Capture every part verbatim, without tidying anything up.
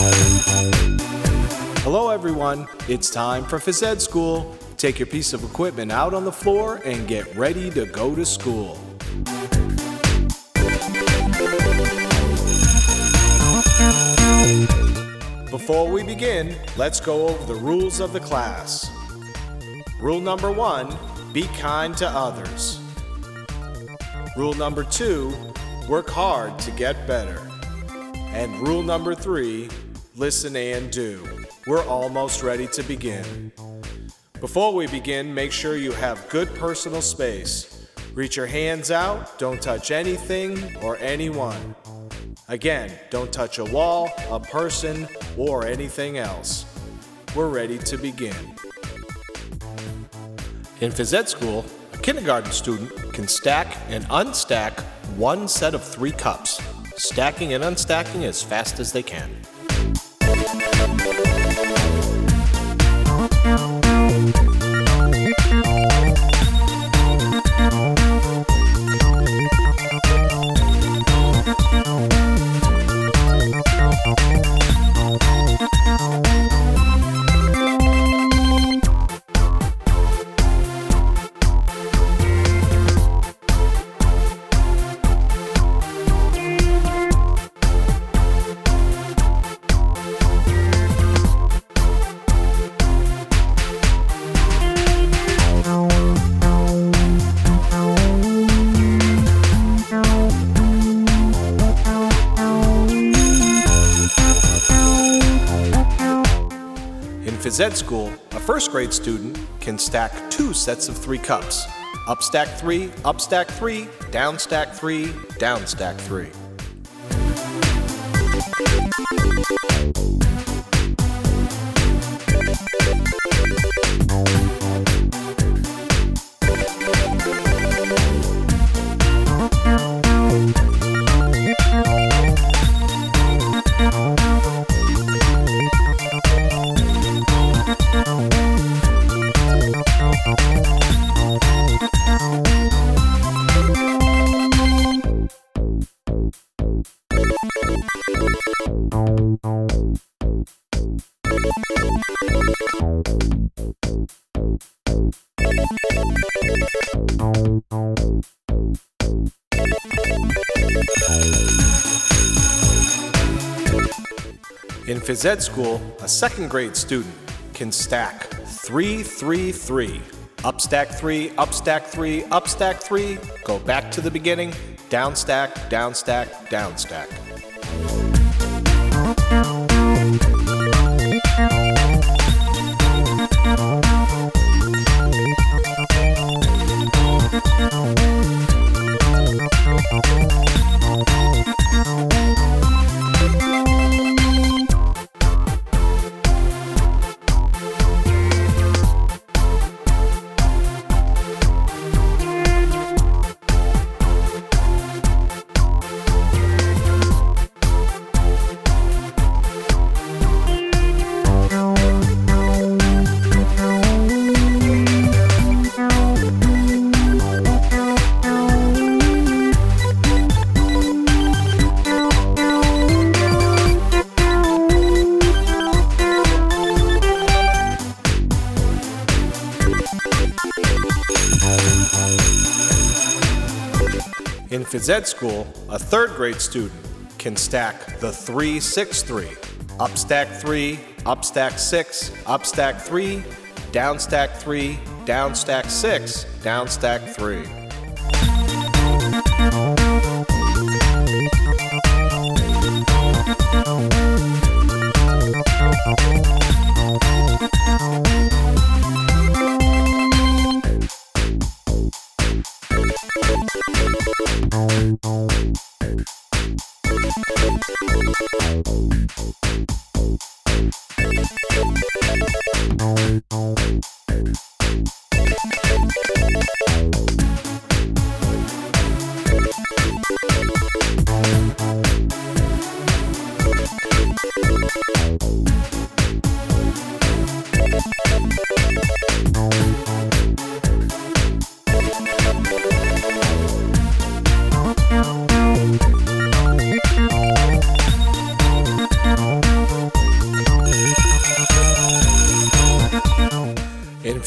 Hello everyone, it's time for Phys Ed School. Take your piece of equipment out on the floor and get ready to go to school. Before we begin, let's go over the rules of the class. Rule number one, be kind to others. Rule number two, work hard to get better. And rule number three, listen and do. We're almost ready to begin. Before we begin, make sure you have good personal space. Reach your hands out, don't touch anything or anyone. Again, don't touch a wall, a person, or anything else. We're ready to begin. In Phys Ed School, a kindergarten student can stack and unstack one set of three cups, stacking and unstacking as fast as they can. In Phys Ed School, a first grade student can stack two sets of three cups. Up stack three, up stack three, down stack three, down stack three. In Phys Ed School, a second grade student can stack three, three, three. Up stack three, up stack three, up stack three, go back to the beginning, down stack, down stack, down stack. In Phys Ed School, a third grade student can stack the three, six, three. Up stack three, up stack six, up stack three, down stack three, down stack six, down stack three.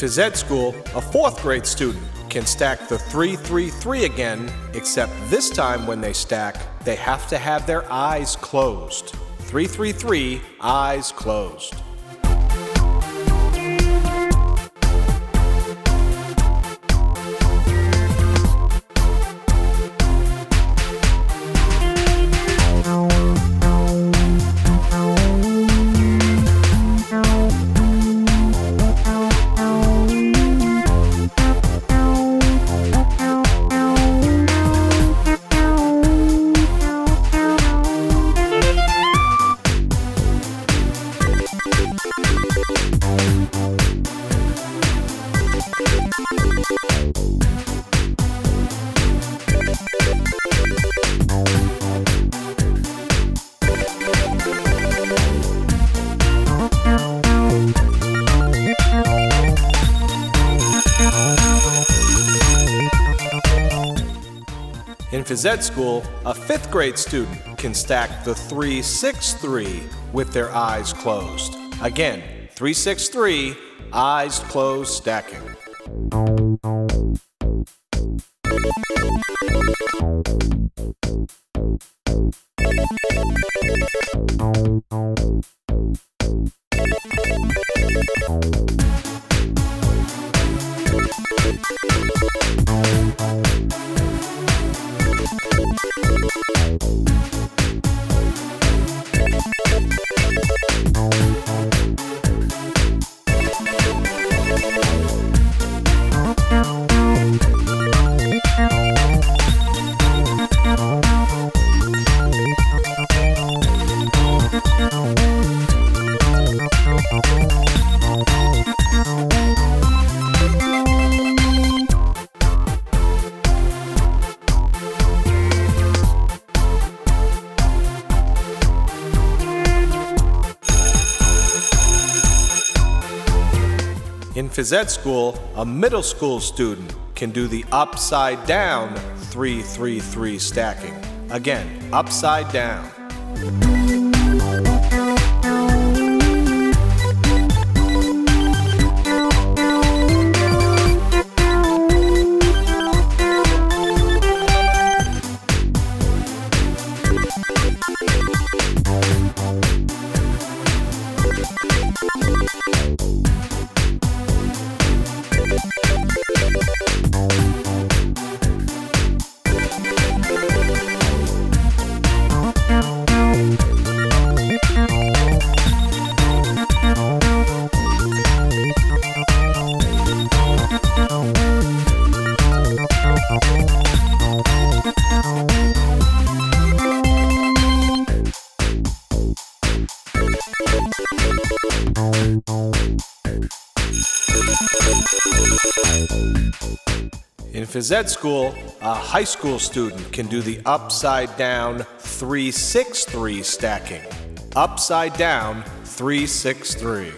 In phys ed school, a fourth grade student can stack the three three three again, except this time when they stack, they have to have their eyes closed. three three three, eyes closed. In phys ed school, a fifth grade student can stack the three six three with their eyes closed. Again, three six three, eyes closed stacking. In phys ed school, a middle school student can do the upside down three three three stacking. Again, upside down. In phys ed school, a high school student can do the upside down three six three stacking. Upside down three six three.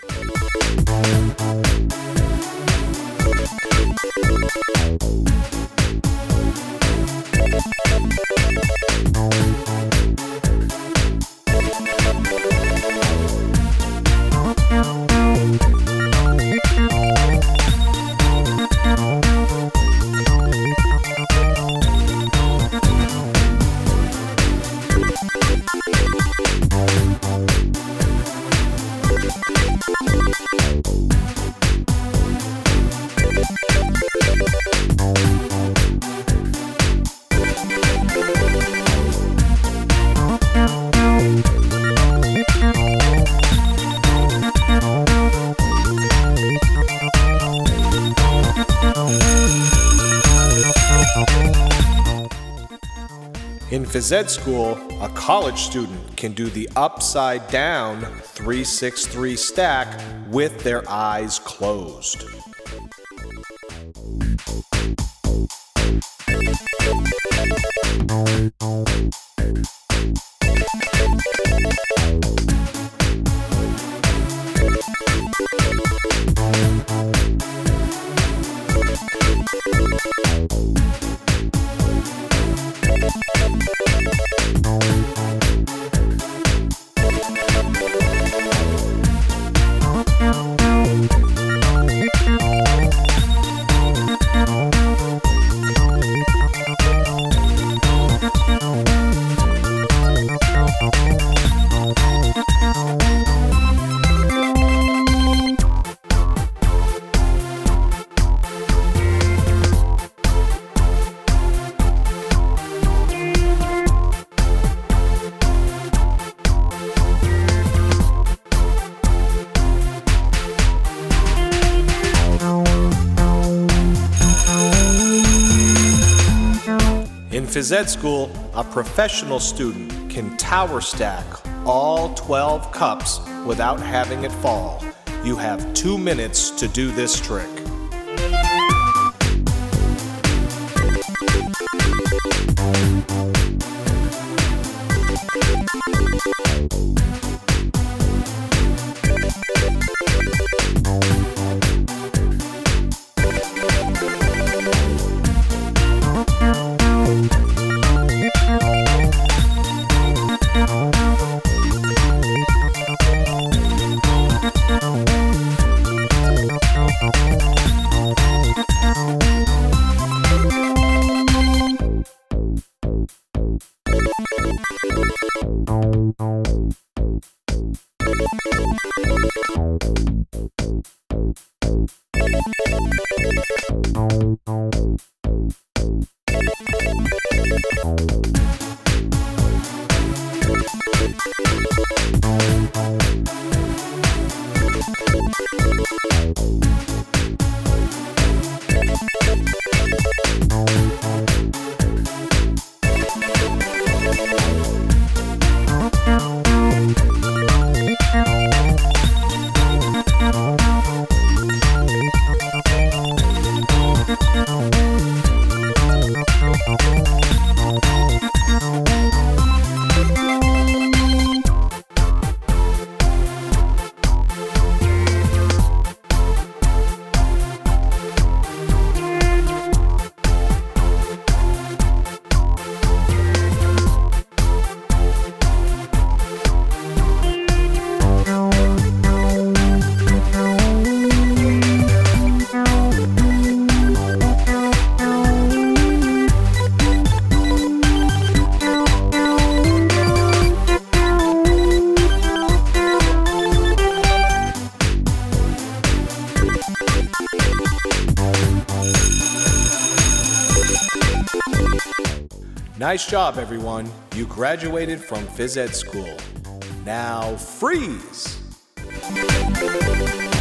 In phys ed school, a college student can do the upside down three six three stack with their eyes closed. Phys Ed School, a professional student can tower stack all twelve cups without having it fall. You have two minutes to do this trick. Nice job, everyone. You graduated from Phys Ed School. Now freeze!